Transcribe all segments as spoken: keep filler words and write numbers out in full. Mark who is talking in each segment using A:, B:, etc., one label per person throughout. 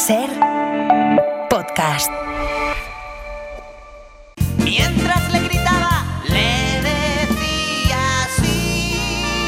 A: Ser Podcast.
B: Mientras le gritaba, le decía así.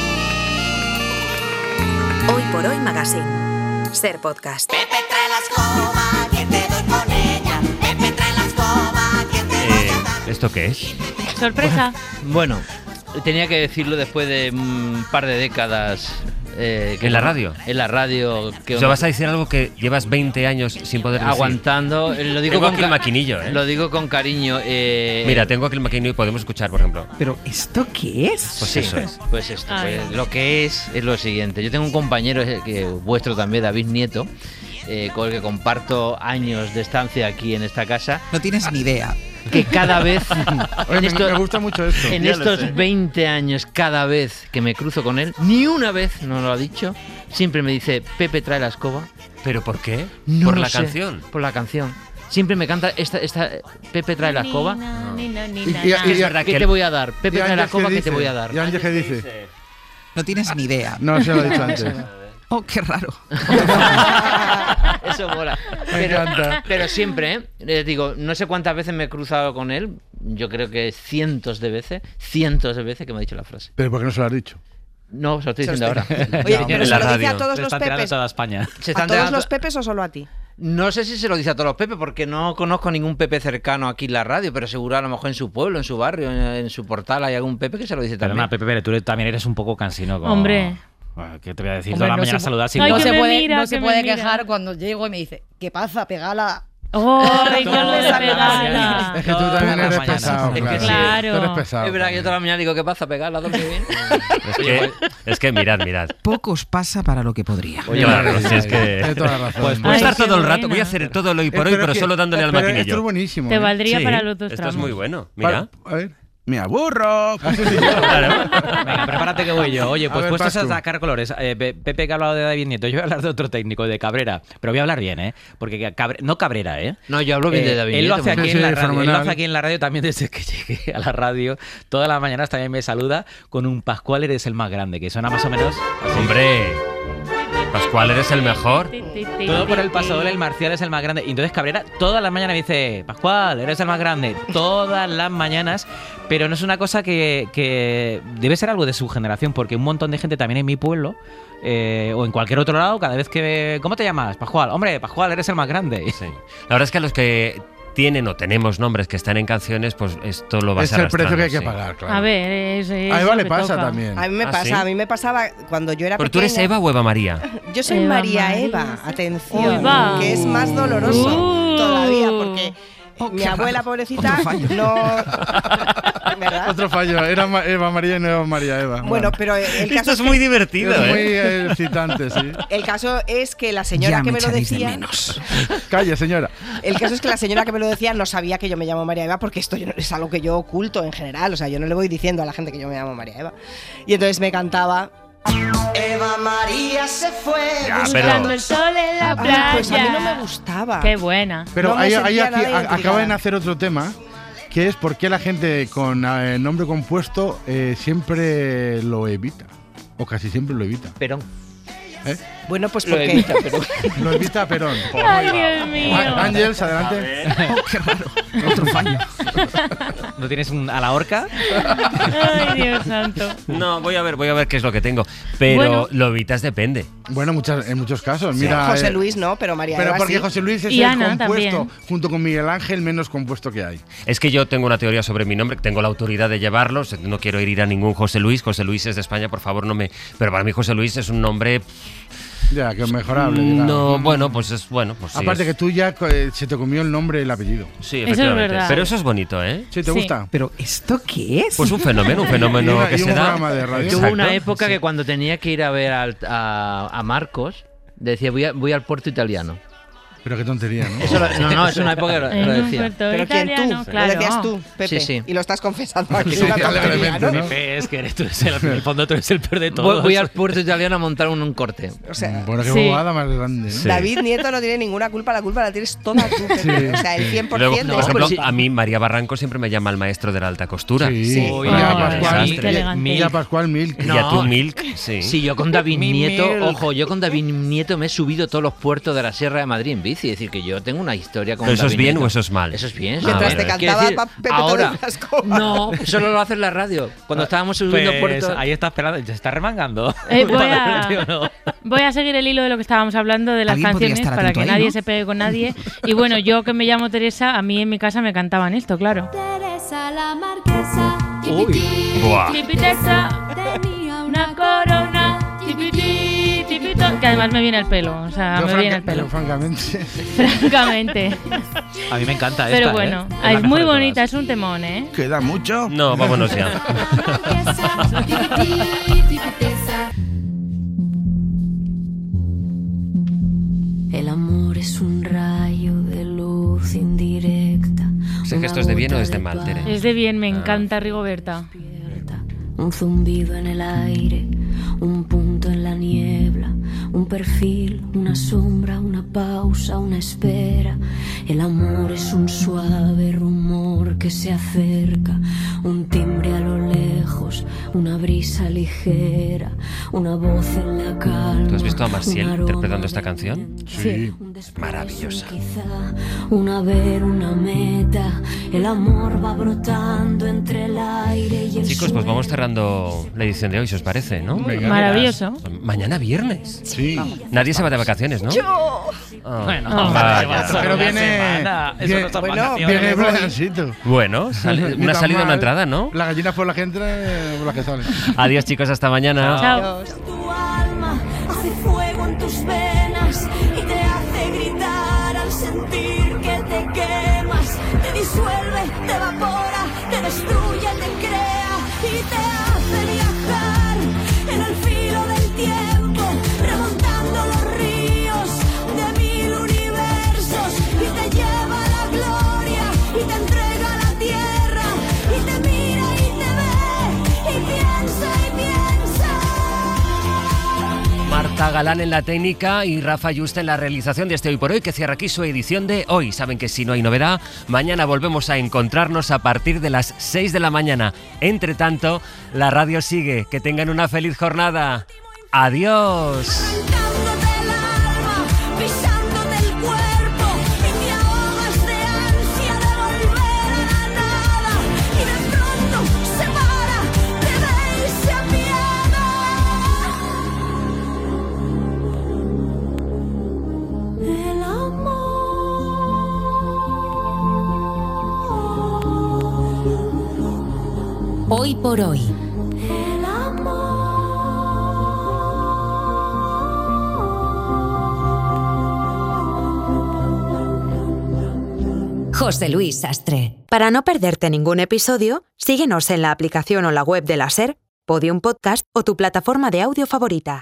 A: Hoy por hoy Magazine. Ser Podcast.
B: Pepe trae la escoba, que te doy con ella. Pepe trae la escoba, que te doy
C: Eh,
B: a dar.
C: ¿Esto qué es?
D: Sorpresa.
E: Bueno, tenía que decirlo después de un par de décadas. Eh, que
C: ¿En la radio?
E: En la radio. Que
C: O sea, vas a decir algo que llevas veinte años sin poder decir.
E: aguantando. eh, Lo digo
C: Tengo
E: con
C: aquí el
E: ca-
C: maquinillo, ¿eh?
E: Lo digo con cariño. eh,
C: Mira, tengo aquí el maquinillo y podemos escuchar, por ejemplo.
F: ¿Pero esto qué es?
C: Pues
E: sí,
C: eso es.
E: Pues esto.
D: Ay.
E: Pues, lo que es es lo siguiente. Yo tengo un compañero eh, que vuestro también, David Nieto, eh, con el que comparto años de estancia aquí en esta casa,
F: No tienes ni idea.
E: que cada vez
G: Oye,
E: en
G: me,
E: esto-
G: me gusta mucho esto.
E: En estos veinte años, cada vez que me cruzo con él, ni una vez no lo ha dicho, siempre me dice, Pepe trae la escoba.
C: ¿Pero por qué?
E: No
C: ¿Por
E: lo
C: la
E: sé,
C: canción?
E: Por la canción. Siempre me canta esta, esta Pepe trae la escoba.
G: Y- y-
E: ¿Qué,
G: y-
E: es- ¿Qué te voy a dar? Pepe
G: ¿Y
E: trae la
G: Ángel qué
E: escoba, ¿qué te
G: dice?
E: voy a dar?
G: ¿Y Ángel qué dice?
F: No tienes ni idea.
G: No, se lo he dicho antes.
F: Oh, qué raro.
E: Eso mola.
G: Me
E: Pero,
G: encanta.
E: pero siempre, ¿eh? Les digo, no sé cuántas veces me he cruzado con él, yo creo que cientos de veces, cientos de veces que me ha dicho la frase.
G: Pero ¿por qué no se lo has dicho?
E: No, os lo estoy diciendo ahora.
H: Oye,
C: en
H: pero
C: la
H: se lo dice
C: radio.
H: a todos
I: Se
H: los
I: están tirando
H: pepes.
I: toda España.
E: Se
H: ¿A
E: están
H: todos
E: tirando-
H: los pepes o solo a ti?
E: No sé si se lo dice a todos los Pepe, porque no conozco ningún Pepe cercano aquí en la radio, pero seguro a lo mejor en su pueblo, en su barrio, en, en su portal hay algún Pepe que se lo dice
I: Pero
E: también.
I: nada, Pepe, pero tú también eres un poco cansino. Con...
D: Hombre.
I: Bueno, ¿qué te voy a decir?
D: Hombre,
I: Toda la
D: no
I: mañana
D: se pu-
I: saludar sin
D: Ay,
H: No
D: que
H: se
D: me
H: puede,
D: mira,
H: no
D: que
H: se
D: me
H: puede
D: mira.
H: quejar cuando llego y me dice, ¿qué pasa? Pegala.
D: ¡Oh, y
I: Toda
D: con lo de
I: la
D: pegarla!
I: mañana.
G: Es que tú
I: Todas
G: también
I: las
G: eres
I: mañanas.
G: pesado,
I: Es que
G: claro.
I: sí.
D: Claro.
G: Tú eres pesado.
E: Es verdad que yo
G: también.
E: toda la mañana digo, ¿qué pasa? Pegarla, ¿dónde bien?
C: Es que, es que mirad, mirad.
F: Pocos pasa para lo que podría.
C: Oye, claro,
G: Ay,
C: si es
G: ay,
C: que...
G: Tienes toda la razón.
I: Pues
C: Voy a
D: Ay,
C: estar
D: qué
C: todo el rato,
D: buena.
C: voy a hacer todo lo hoy por
G: Eh,
C: hoy, pero
G: es que-
C: solo dándole al
G: pero
C: maquinillo.
G: Esto es buenísimo.
D: Te
G: ¿eh?
D: valdría
C: Sí,
D: para los dos
C: esto
D: tramos.
C: es muy bueno, mira.
G: Pa- A ver. Me aburro.
C: Claro.
I: Venga, prepárate que voy yo. Oye,
G: A
I: pues
G: ver,
I: puestos a
G: Pascu.
I: sacar colores. eh, Pe- Pepe que ha hablado de David Nieto, yo voy a hablar de otro técnico, de Cabrera. Pero voy a hablar bien, ¿eh? Porque Cabre- no Cabrera, ¿eh?
E: No, yo hablo bien
I: Eh,
E: de David
I: él lo
E: Nieto,
I: hace aquí
G: Sí,
I: en la
G: sí,
I: radio. Él lo
G: fenomenal.
I: hace aquí en la radio también desde que llegué a la radio. Todas las mañanas también me saluda con un Pascual eres el más grande, que suena más o menos así.
C: Hombre, Pascual, eres el mejor.
I: Todo por el paso doble, el Marcial es el más grande. Y entonces Cabrera todas las mañanas me dice, Pascual, eres el más grande. Todas las mañanas. Pero no es una cosa que, que debe ser algo de su generación, porque un montón de gente también en mi pueblo, eh, o en cualquier otro lado, cada vez que... ¿Cómo te llamas? Pascual. Hombre, Pascual, eres el más grande.
C: Sí. La verdad es que a los que tienen o tenemos nombres que están en canciones, pues esto lo vas
G: Es el precio que hay que
C: arrastrando, sí.
G: pagar, claro.
D: A ver, es, es
G: A Eva
D: lo
G: le
D: que
G: pasa
D: toca.
G: también.
H: A mí me
C: ¿Ah,
H: pasa,
C: sí?
H: a mí me pasaba cuando yo era
C: ¿Pero tú
H: pequeña.
C: eres Eva o Eva María?
H: Yo soy
D: Eva
H: María
D: María.
H: Eva, atención,
D: Uy, va.
H: que es más doloroso
D: Uh.
H: todavía, porque
F: Oh,
H: mi
F: qué
H: abuela,
F: raro.
H: pobrecita,
F: Otro fallo.
H: no... ¿Verdad?
G: Otro fallo. Era Ma- Eva María y no Eva María Eva.
H: Bueno, pero el
C: Esto
H: caso
C: es
H: es
C: muy
H: que-
C: divertido,
G: Es muy
C: ¿eh?
G: eh, excitante, sí.
H: el caso es que la señora
F: Ya
H: que
F: me
H: me lo
F: echaréis de
H: decía,
F: menos.
G: Calla, señora.
H: el caso es que la señora que me lo decía no sabía que yo me llamo María Eva, porque esto yo no- es algo que yo oculto en general, o sea, yo no le voy diciendo a la gente que yo me llamo María Eva. Y entonces me cantaba Eva María se fue
C: Ya,
D: Buscando
C: pero-
D: el sol en la
H: Ah,
D: playa.
H: pues a mí no me gustaba.
D: Qué buena.
G: Pero
H: No me
G: hay,
H: sentía
G: hay aquí,
H: nada
G: a-
H: identificada.
G: acaba de nacer otro tema, que es por qué la gente con eh, nombre compuesto eh, siempre lo evita. O casi siempre lo evita.
E: Pero
G: ¿eh?
H: Bueno, pues
E: lo
H: porque
E: evita, pero...
G: Lo evita Perón.
D: Ay, Dios mío.
G: Á- Ángels, adelante.
F: Oh, qué raro. Otro fallo.
I: ¿No tienes un, a la horca?
D: Ay, Dios santo.
C: No, voy a ver, voy a ver qué es lo que tengo. Pero
D: Bueno.
C: lo evitas depende.
G: Bueno, muchas, en muchos casos. Mira,
H: José
G: eh,
H: Luis no, pero María
G: Pero
H: Eva
G: porque
H: sí.
G: José Luis es
D: Y
G: el
D: Ana
G: compuesto,
D: también.
G: junto con Miguel Ángel, menos compuesto que hay.
C: Es que yo tengo una teoría sobre mi nombre, tengo la autoridad de llevarlo, no quiero herir a ningún José Luis. José Luis es de España, por favor, no me... Pero para mí José Luis es un nombre...
G: Ya, que es mejorable. digamos.
C: No, bueno, pues es bueno. Pues sí,
G: Aparte
C: es-
G: que tú ya eh, se te comió el nombre y el apellido.
C: Sí,
D: Eso es
C: efectivamente.
D: verdad.
C: Pero eso es bonito, ¿eh?
G: ¿Sí te
D: Sí.
G: gusta?
F: ¿Pero esto qué es?
C: Pues un fenómeno, un
G: Y
C: fenómeno
G: una-
C: que
G: y un
C: se da.
G: programa de radio.
E: Yo hubo
C: Exacto.
E: una época
C: Sí.
E: que cuando tenía que ir a ver al- a, a Marcos, decía, voy, a- voy al puerto italiano.
G: Pero qué tontería, ¿no?
E: Eso lo- no, no, es una época que lo,
D: En
E: lo
D: un
E: decía.
D: puerto
H: Pero ¿quién
D: italiano,
H: tú?
D: claro.
H: Lo decías tú, Pepe.
E: Sí, sí.
H: Y lo estás confesando aquí.
G: Sí,
H: es una
G: sí,
H: tontería,
G: alegremente,
H: ¿no?
G: ¿no?
I: Pepe, es que eres tú, eres el, en el fondo tú eres el peor de
E: Voy,
I: todos.
E: voy al puerto italiano a montar un, un corte.
H: O sea,
G: Bueno, qué
D: Sí.
G: bobada más grande, ¿no?
C: Sí.
H: David Nieto no tiene ninguna culpa, la culpa la tienes toda tú, Pepe.
G: Sí.
H: O sea, el cien por
C: Luego,
H: ciento
C: por
H: de
C: ejemplo,
E: sí.
C: a mí María Barranco siempre me llama el maestro de la alta costura.
G: Sí.
H: Sí.
I: Uy,
G: Y a
D: Ay,
G: Pascual,
C: desastre.
D: qué elegante.
G: y a Pascual Milk.
C: Y a tu Milk, sí.
E: Sí, yo con David
I: Mi
E: Nieto,
I: milk.
E: ojo, yo con David Nieto me he subido todos los puertos de la Sierra de Madrid en bici. bici. Es decir, que yo tengo una historia con
C: ¿Pero eso es
E: David
C: bien
E: Nieto.
C: o eso es mal?
E: Eso es bien. eso
H: Mientras
E: es
H: te
E: bien.
H: cantaba
E: Quiero
H: pa- Pepe
E: ahora,
H: Todas las cosas.
E: no, solo lo hace en la radio. Cuando estábamos subiendo
I: Pues
E: puertos.
I: ahí está esperando, se está remangando.
D: Eh, voy,
I: Para
D: a,
I: verte o no.
D: voy a seguir el hilo de lo que estábamos hablando de las
F: Alguien podría
D: canciones
F: estar
D: para
F: atento
D: que
F: ahí,
D: nadie
F: ¿no?
D: se pegue con nadie. Y bueno, yo que me llamo Teresa, a mí en mi casa me cantaban esto, claro.
J: Teresa la marquesa,
I: Uy.
C: Buah.
D: Tipitesa,
J: tenía
D: una corona, tipití, tipito, que además me viene el pelo, o sea,
G: Yo
D: me
G: franca-
D: viene el pelo,
G: yo francamente.
D: francamente.
I: A mí me encanta esta,
D: Pero bueno,
I: ¿eh? la
D: es
I: mejor
D: muy
I: de todas.
D: bonita, es un temón, ¿eh?
G: Queda mucho.
C: No, vámonos ya.
J: marquesa, tipití, tipitesa. El amor es un rayo de luz indirecta.
C: Sé que esto es de bien o es de mal, Tere.
D: Es de bien, me encanta Rigoberta.
J: Un zumbido en el aire, un punto en la niebla, un perfil, una sombra, una pausa, una espera. El amor es un suave rumor que se acerca, un timbre a lo lejos, una brisa ligera, una voz en la calma.
C: ¿Tú has visto a Marcial
J: un aroma
C: interpretando esta
J: de
C: canción?
G: Sí.
J: un desprecio,
C: Maravillosa.
J: Quizá una ver, una meta. El amor va brotando entre el aire y el
C: Chicos, pues vamos
J: suelo.
C: cerrando la edición de hoy, si os parece, ¿no?
G: Venga.
D: Maravilloso.
C: Mañana viernes.
G: Sí.
C: Nadie se va de vacaciones, ¿no?
H: Yo.
C: Ah,
I: Bueno,
D: Ah,
C: vaya.
I: vaya, solo
G: Pero
I: una
G: viene-
I: semana. Eso
G: viene-
I: no son
H: bueno,
I: vacaciones.
G: Viene
H: voy.
G: Blancito.
C: Bueno, sale-
G: Ni
C: una
G: tan
C: salida, una
G: mal.
C: entrada, ¿no?
G: La gallina por la que entra, eh, por la que sale.
C: Adiós, chicos, hasta mañana.
D: Chao.
J: Tu alma hace fuego en tus venas y te hace gritar al sentir que te quemas. Te disuelve, te evapora, te destruye, te crea y te hace viajar en el filo del tiempo, remontando los ríos de mil universos y te lleva a la gloria y te entrega a la tierra y te mira y te ve y piensa y piensa.
C: Marta Galán en la técnica y Rafa Yuste en la realización de este Hoy por Hoy, que cierra aquí su edición de hoy. Saben que si no hay novedad, mañana volvemos a encontrarnos a partir de las seis de la mañana. Entre tanto, la radio sigue. Que tengan una feliz jornada. Adiós.
J: Arrancándote el alma, pisándote el cuerpo y te ahogas de ansia de volver a la nada y de pronto se para, te ve y se apiada. El amor.
A: Hoy por hoy.
J: El amor.
A: José Luis Sastre. Para no perderte ningún episodio, síguenos en la aplicación o la web de la SER, Podium Podcast o tu plataforma de audio favorita.